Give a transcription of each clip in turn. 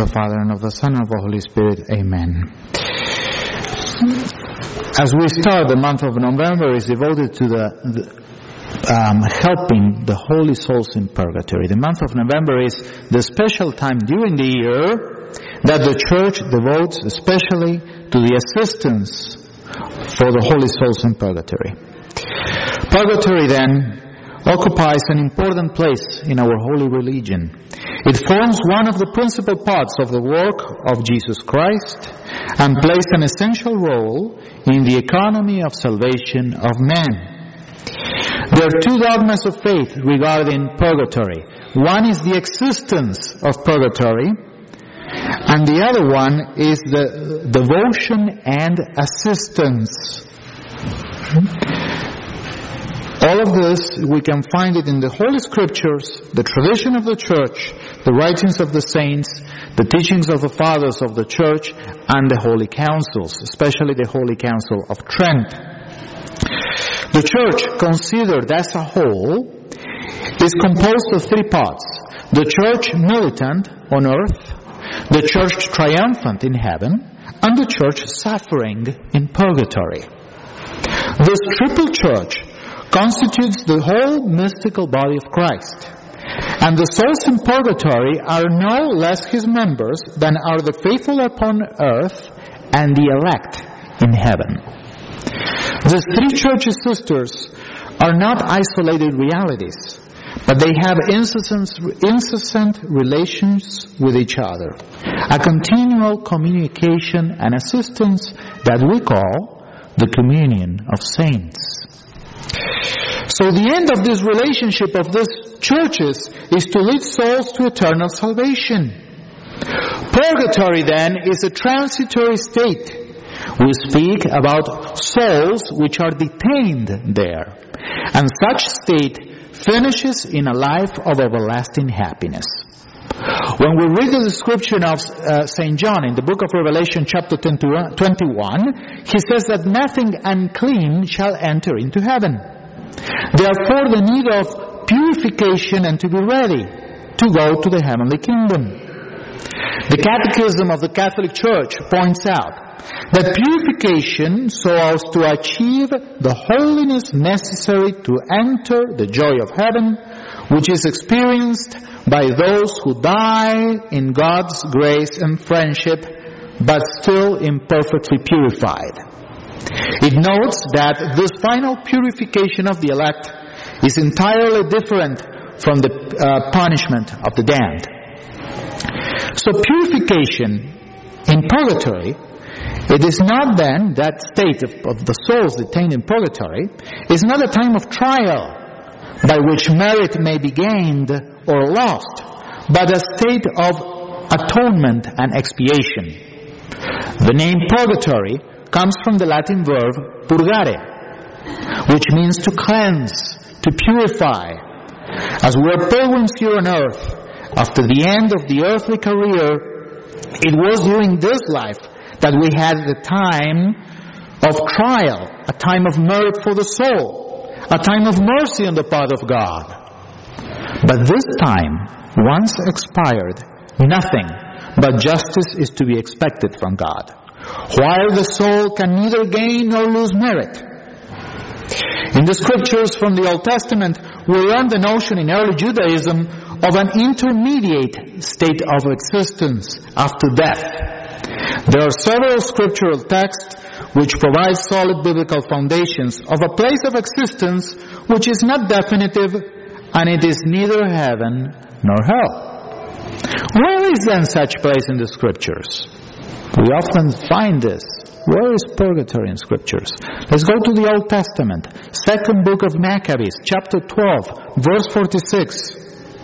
the Father, and of the Son, and of the Holy Spirit. Amen. As we start, the month of November is devoted to helping the holy souls in purgatory. The month of November is the special time during the year that the Church devotes especially to the assistance for the holy souls in purgatory. Purgatory, then, occupies an important place in our holy religion. It forms one of the principal parts of the work of Jesus Christ and plays an essential role in the economy of salvation of man. There are two dogmas of faith regarding purgatory. One is the existence of purgatory, and the other one is the devotion and assistance. All of this, we can find it in the Holy Scriptures, the tradition of the Church, the writings of the saints, the teachings of the fathers of the Church, and the Holy Councils, especially the Holy Council of Trent. The Church, considered as a whole, is composed of three parts: the Church militant on earth, the Church triumphant in heaven, and the Church suffering in purgatory. This triple Church constitutes the whole mystical body of Christ, and the souls in purgatory are no less His members than are the faithful upon earth and the elect in heaven. These three Church sisters are not isolated realities, but they have incessant relations with each other, a continual communication and assistance that we call the communion of saints. So the end of this relationship of these churches is to lead souls to eternal salvation. Purgatory, then, is a transitory state. We speak about souls which are detained there, and such state finishes in a life of everlasting happiness. When we read the description of St. John in the book of Revelation chapter 21, he says that nothing unclean shall enter into heaven. Therefore, the need of purification and to be ready to go to the heavenly kingdom. The Catechism of the Catholic Church points out that purification so as to achieve the holiness necessary to enter the joy of heaven, which is experienced by those who die in God's grace and friendship, but still imperfectly purified. It notes that this final purification of the elect is entirely different from the punishment of the damned. So purification in purgatory, it is not then that state of the souls detained in purgatory, is not a time of trial by which merit may be gained or lost, but a state of atonement and expiation. The name purgatory comes from the Latin verb purgare, which means to cleanse, to purify. As we are pilgrims here on earth, after the end of the earthly career, it was during this life that we had the time of trial, a time of merit for the soul, a time of mercy on the part of God. But this time, once expired, nothing but justice is to be expected from God, while the soul can neither gain nor lose merit. In the Scriptures from the Old Testament, we learn the notion in early Judaism of an intermediate state of existence after death. There are several scriptural texts which provide solid biblical foundations of a place of existence which is not definitive, and it is neither heaven nor hell. Where is then such place in the Scriptures? We often find this. Where is purgatory in Scriptures? Let's go to the Old Testament. Second book of Maccabees, chapter 12, verse 46.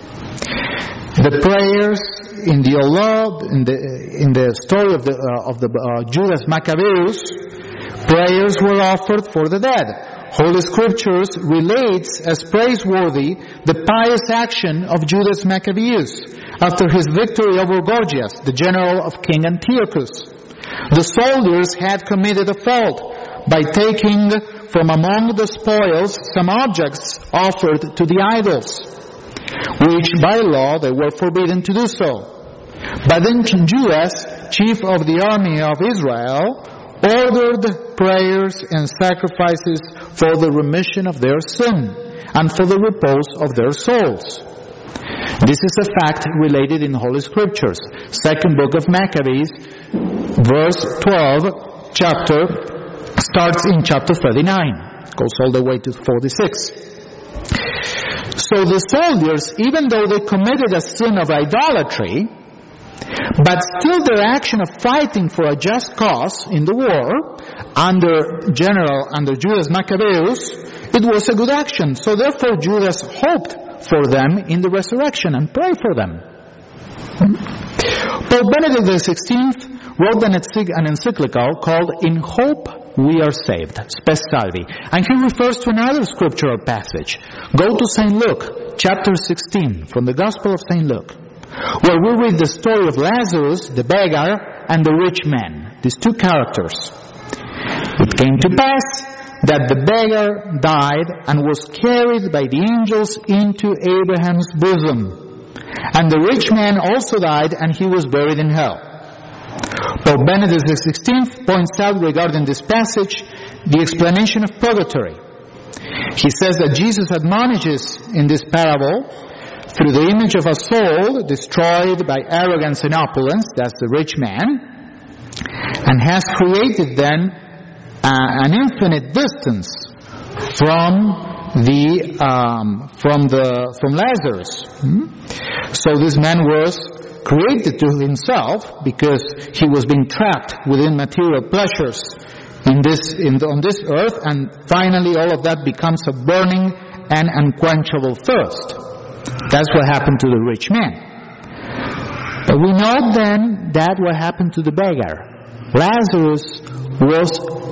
The prayers in the law, in the story of the Judas Maccabeus, prayers were offered for the dead. Holy Scriptures relates as praiseworthy the pious action of Judas Maccabeus after his victory over Gorgias, the general of King Antiochus. The soldiers had committed a fault by taking from among the spoils some objects offered to the idols, which by law they were forbidden to do so. But then Judas, chief of the army of Israel, ordered prayers and sacrifices for the remission of their sin and for the repose of their souls. This is a fact related in Holy Scriptures. Second book of Maccabees, verse 12, starts in chapter 39, goes all the way to 46. So the soldiers, even though they committed a sin of idolatry, but still their action of fighting for a just cause in the war, under Judas Maccabeus, it was a good action. So therefore Judas hoped for them in the resurrection and prayed for them. Pope Benedict XVI wrote an encyclical called In Hope We Are Saved, Spes Salvi. And he refers to another scriptural passage. Go to St. Luke, chapter 16, from the Gospel of St. Luke, where we read the story of Lazarus, the beggar, and the rich man, these two characters. It came to pass that the beggar died and was carried by the angels into Abraham's bosom. And the rich man also died, and he was buried in hell. Pope Benedict XVI points out regarding this passage the explanation of purgatory. He says that Jesus admonishes in this parable through the image of a soul destroyed by arrogance and opulence, that's the rich man, and has created then an infinite distance from Lazarus. So this man was created to himself because he was being trapped within material pleasures on this earth, and finally all of that becomes a burning and unquenchable thirst. That's what happened to the rich man. But we know then that what happened to the beggar. Lazarus was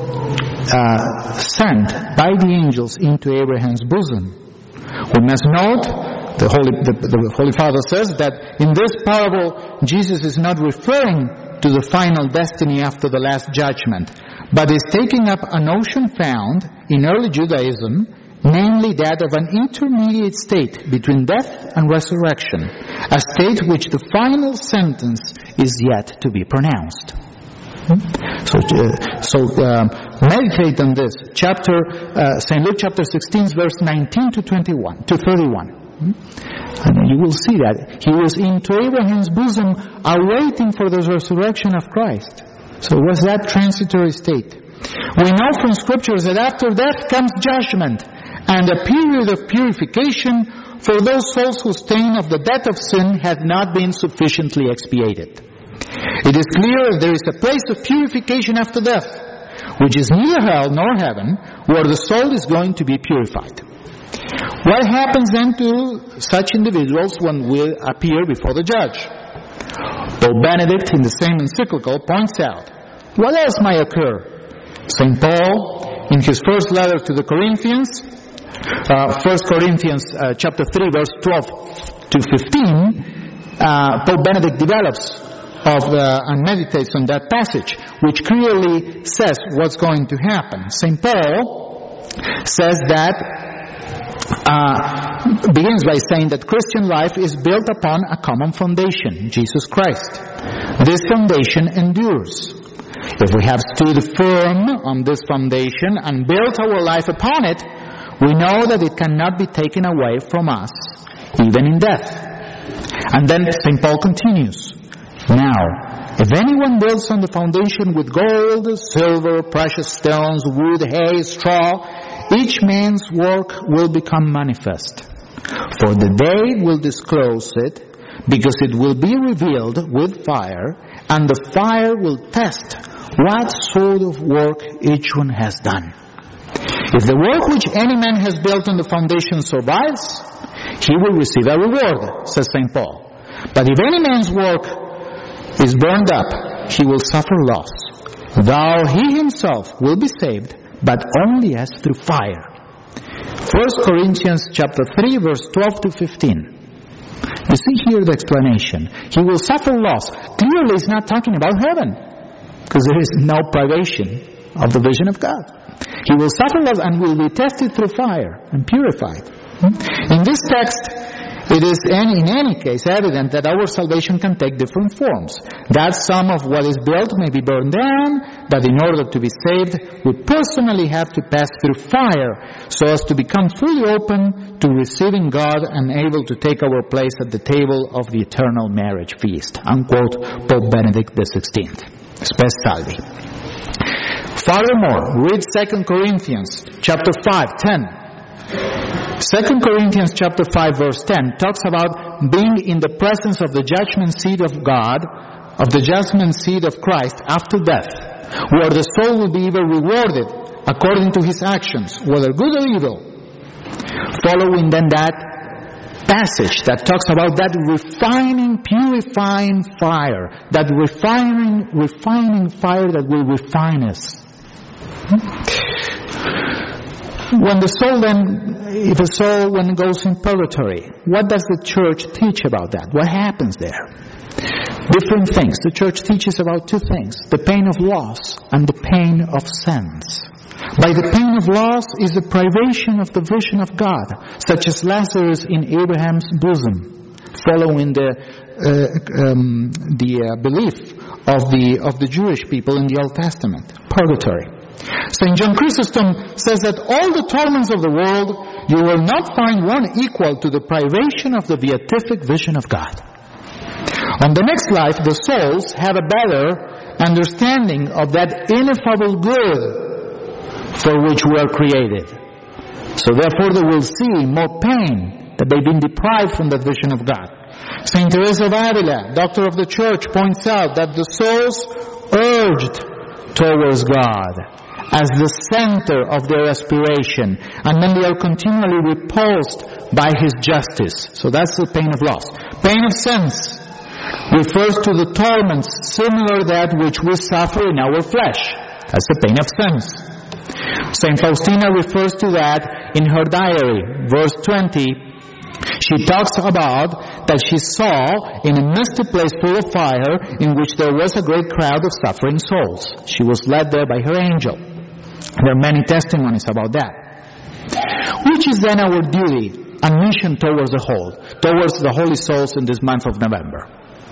sent by the angels into Abraham's bosom. We must note, the Holy Father says that in this parable, Jesus is not referring to the final destiny after the last judgment, but is taking up a notion found in early Judaism, namely that of an intermediate state between death and resurrection, a state which the final sentence is yet to be pronounced. So meditate on this. St. Luke chapter 16, verse 19 to 31. And you will see that he was into Abraham's bosom, awaiting for the resurrection of Christ. So it was that transitory state. We know from scriptures that after death comes judgment and a period of purification for those souls whose stain of the debt of sin had not been sufficiently expiated. It is clear that there is a place of purification after death, which is neither hell nor heaven, where the soul is going to be purified. What happens then to such individuals when we appear before the judge? Pope Benedict, in the same encyclical, points out, what else might occur? St. Paul, in his first letter to the Corinthians, 1 Corinthians chapter 3, verse 12 to 15, Pope Benedict develops and meditates on that passage, which clearly says what's going to happen. St. Paul says begins by saying that Christian life is built upon a common foundation, Jesus Christ. This foundation endures. If we have stood firm on this foundation and built our life upon it, we know that it cannot be taken away from us, even in death. And then St. Paul continues, now, if anyone builds on the foundation with gold, silver, precious stones, wood, hay, straw, each man's work will become manifest. For the day will disclose it, because it will be revealed with fire, and the fire will test what sort of work each one has done. If the work which any man has built on the foundation survives, he will receive a reward, says St. Paul. But if any man's work is burned up, he will suffer loss, though he himself will be saved, but only as through fire. 1 Corinthians chapter 3, verse 12 to 15. You see here the explanation. He will suffer loss. Clearly it's not talking about heaven, because there is no privation of the vision of God. He will suffer loss and will be tested through fire and purified. In this text, It is in any case evident that our salvation can take different forms. That some of what is built may be burned down, that in order to be saved, we personally have to pass through fire so as to become fully open to receiving God and able to take our place at the table of the eternal marriage feast. Unquote, Pope Benedict XVI. Spes salvi. Furthermore, read 2 Corinthians chapter 5:10. 2 Corinthians chapter 5 verse 10 talks about being in the presence of the judgment seat of God, of the judgment seat of Christ after death, where the soul will be even rewarded according to his actions, whether good or evil. Following then that passage that talks about that refining, purifying fire, that refining fire that will refine us. When the soul then, if a soul when it goes in purgatory, what does the church teach about that? What happens there? Different things. The church teaches about two things: the pain of loss and the pain of sense. By the pain of loss is the privation of the vision of God, such as Lazarus in Abraham's bosom, following the belief of the Jewish people in the Old Testament. Purgatory. St. John Chrysostom says that all the torments of the world, you will not find one equal to the privation of the beatific vision of God. On the next life, the souls have a better understanding of that ineffable good for which we are created. So therefore they will see more pain that they've been deprived from the vision of God. St. Teresa of Avila, doctor of the Church, points out that the souls urged towards God as the center of their aspiration, and then they are continually repulsed by His justice. So that's the pain of loss. Pain of sense refers to the torments similar to that which we suffer in our flesh. That's the pain of sense. St. Faustina refers to that in her diary. Verse 20, she talks about that she saw in a misty place full of fire in which there was a great crowd of suffering souls. She was led there by her angel. There are many testimonies about that. Which is then our duty and mission towards the holy souls in this month of November?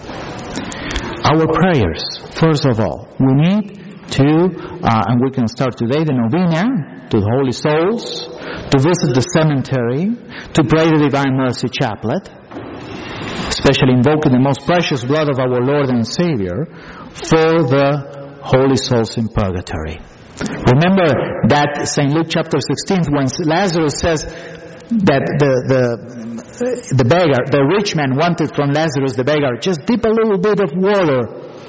Our prayers, first of all. We need to, and we can start today, the novena to the holy souls, to visit the cemetery, to pray the Divine Mercy Chaplet, especially invoking the most precious blood of our Lord and Savior for the holy souls in purgatory. Remember that St. Luke chapter 16, when Lazarus says that the beggar, the rich man wanted from Lazarus the beggar, just dip a little bit of water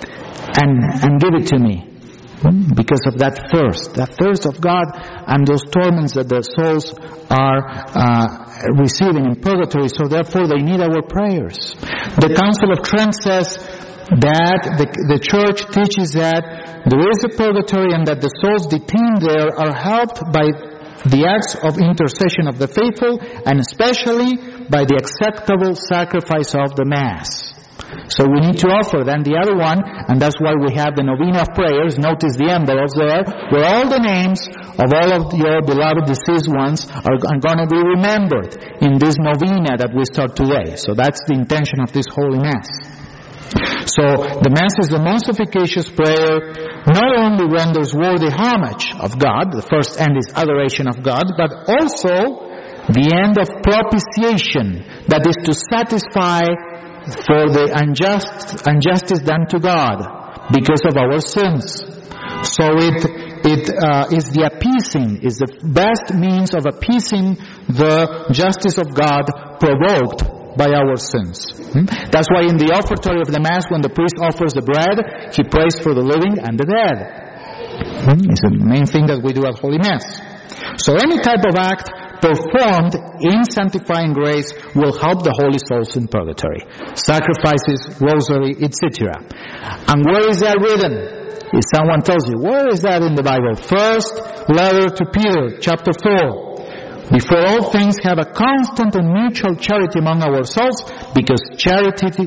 and give it to me. Because of that thirst of God and those torments that the souls are receiving in purgatory, so therefore they need our prayers. The Council of Trent says that the Church teaches that there is a purgatory and that the souls detained there are helped by the acts of intercession of the faithful and especially by the acceptable sacrifice of the Mass. So we need to offer then the other one, and that's why we have the novena of prayers. Notice the envelopes there, where all the names of all of your beloved deceased ones are going to be remembered in this novena that we start today. So that's the intention of this Holy Mass. So the Mass is the most efficacious prayer, not only renders worthy homage of God, the first end is adoration of God, but also the end of propitiation, that is to satisfy for the injustice done to God because of our sins. So it is the appeasing, is the best means of appeasing the justice of God provoked by our sins. That's why in the offertory of the Mass, when the priest offers the bread, he prays for the living and the dead. It's the main thing that we do at Holy Mass. So any type of act performed in sanctifying grace will help the holy souls in purgatory. Sacrifices, rosary, etc. And where is that written? If someone tells you, where is that in the Bible? First letter to Peter, chapter 4. Before all things, have a constant and mutual charity among ourselves, because charity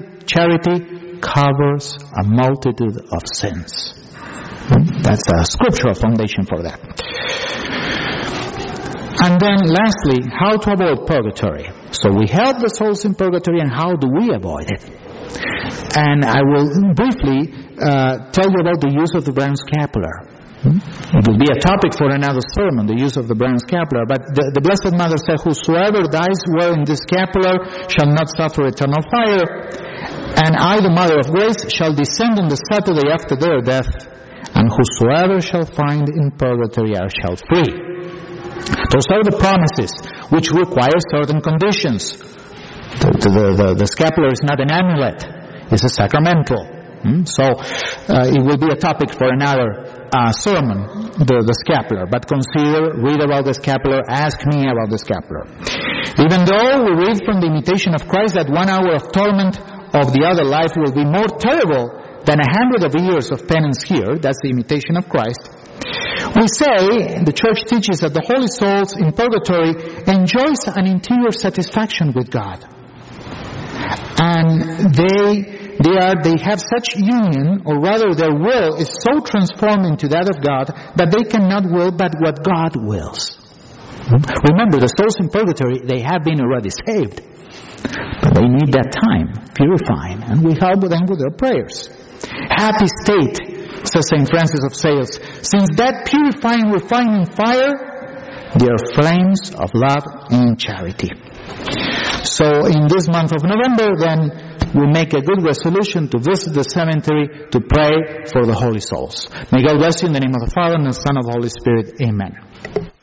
covers a multitude of sins. That's a scriptural foundation for that. And then lastly, how to avoid purgatory. So we help the souls in purgatory, and how do we avoid it? And I will briefly tell you about the use of the brown scapular. It will be a topic for another sermon, the use of the brown scapular. But the Blessed Mother said, whosoever dies wearing this scapular shall not suffer eternal fire. And I, the Mother of Grace, shall descend on the Saturday after their death, and whosoever shall find in purgatory I shall free. Those are the promises, which require certain conditions. The scapular is not an amulet, it's a sacramental. So it will be a topic for another sermon, the scapular. But consider, read about the scapular, ask me about the scapular. Even though we read from the Imitation of Christ that 1 hour of torment of the other life will be more terrible than 100 of years of penance here, that's the Imitation of Christ, we say, the Church teaches that the holy souls in purgatory enjoys an interior satisfaction with God. And they have such union, or rather their will is so transformed into that of God that they cannot will but what God wills. Remember, the souls in purgatory, they have been already saved. But they need that time, purifying, and we help them with their prayers. Happy state, says St. Francis of Sales, since that purifying, refining fire, they are flames of love and charity. So in this month of November, then, we make a good resolution to visit the cemetery to pray for the holy souls. May God bless you in the name of the Father, and the Son, and the Holy Spirit. Amen.